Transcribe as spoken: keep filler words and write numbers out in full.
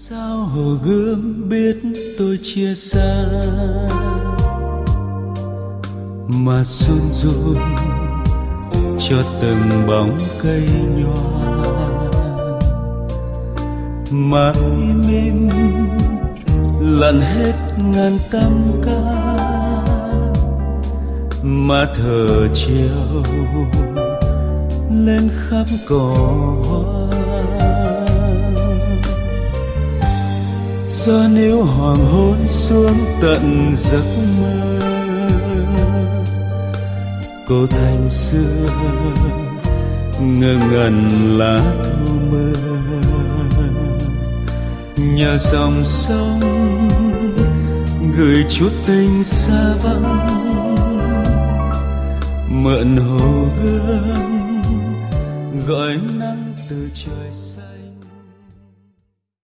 Sao hồ gươm biết tôi chia xa, mà run run cho từng bóng cây nhòa, mà im im lặn hết ngàn tâm ca, mà thở chiều lên khắp cỏ hoa. Do nếu hoàng hôn xuống tận giấc mơ, cô thanh xưa ngơ ngẩn lá thu mơ, nhờ dòng sông gửi chút tình xa vắng, mượn hồ gươm gọi nắng